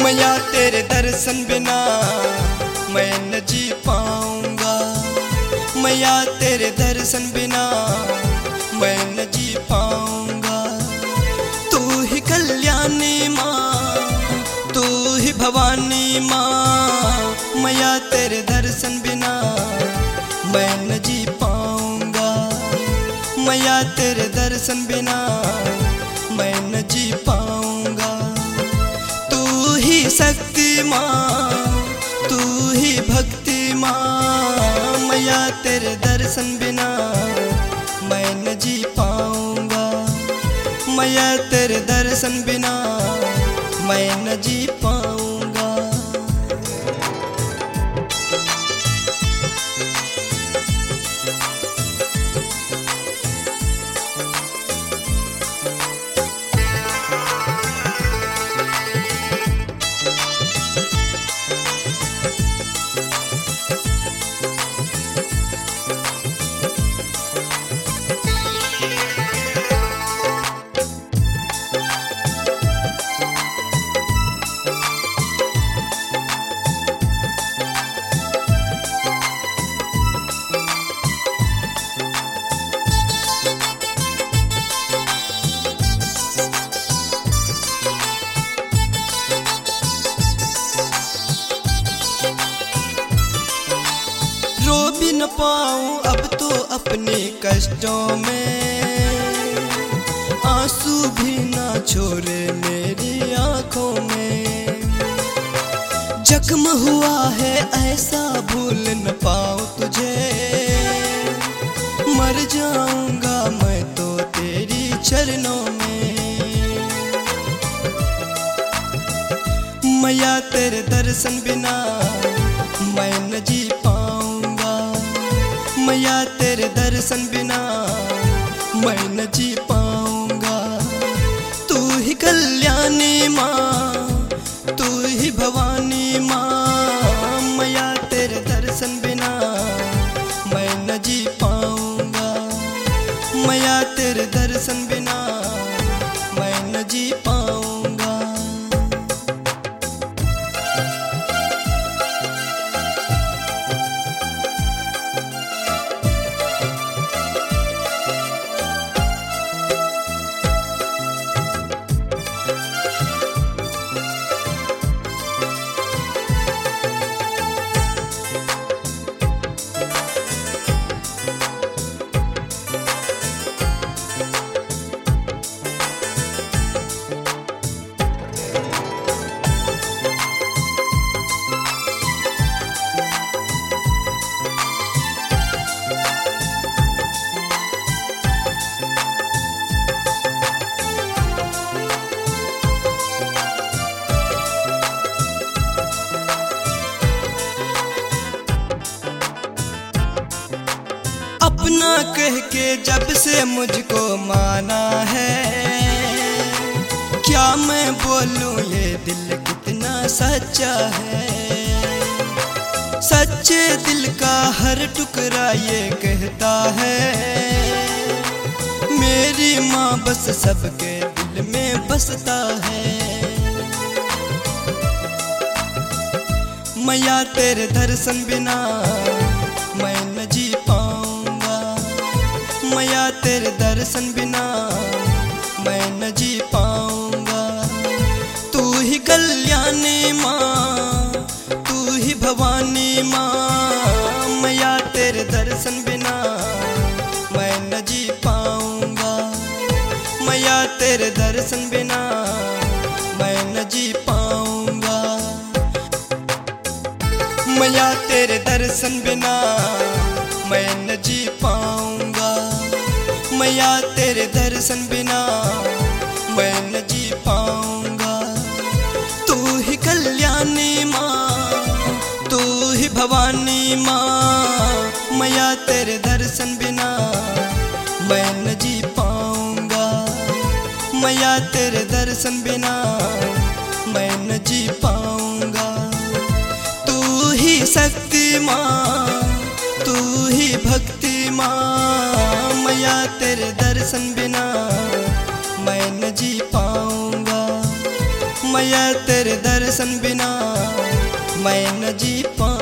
मैया तेरे दर्शन बिना मैं न जी पाऊंगा। मैया तेरे दर्शन बिना मैं न जी पाऊंगा। तू ही कल्याणी माँ, तू ही भवानी माँ। मैया तेरे दर्शन बिना मैं न जी पाऊंगा। मैया तेरे दर्शन बिना मैं न जी पाऊंगा। तू ही शक्ति माँ, तू ही भक्ति माँ। मैया तेरे दर्शन बिना मैं न जी पाऊंगा। मैया तेरे दर्शन बिना मैं न जी पाऊंगा। रो भी न पाऊं अब तो अपने कष्टों में, आंसू भी ना छोड़े मेरी आंखों में। जख्म हुआ है ऐसा भूल न पाऊं तुझे, मर जाऊंगा मैं तो तेरी चरणों में। मैया तेरे दर्शन बिना मैं न जी पाऊंगा। मैया तेरे दर्शन बिना मैं न जी पाऊंगा। तू ही कल्याणी माँ, तू ही भवानी माँ। मैया तेरे दर्शन बिना मैं न जी पाऊंगा। मैया तेरे दर्शन बिना मैं न जी पाऊंगा। अपना कह के जब से मुझको माना है, क्या मैं बोलूं ये दिल कितना सच्चा है। सच्चे दिल का हर टुकड़ा ये कहता है, मेरी माँ बस सबके दिल में बसता है। मैया तेरे दर्शन बिना मैं न जी पाऊंगा। मैया तेरे दर्शन बिना मैं न जी पाऊंगा। तू ही कल्याणी माँ, तू ही भवानी माँ। मैया तेरे दर्शन बिना मैं न जी पाऊंगा। मैया तेरे दर्शन बिना मैं न जी पाऊंगा। मैया तेरे दर्शन बिना मैं न जी पाऊंगा। मैया तेरे दर्शन बिना मैं न जी पाऊंगा। तू ही कल्याणी माँ, तू ही भवानी माँ। मैया तेरे दर्शन बिना मैं न जी पाऊंगा। मैया तेरे दर्शन बिना मैं न जी पाऊंगा। तू ही शक्ति माँ, तू ही भक्ति माँ। मैया तेरे दर्शन बिना मैं न जी पाऊंगा। मैया तेरे दर्शन बिना मैं न जी पाऊँ।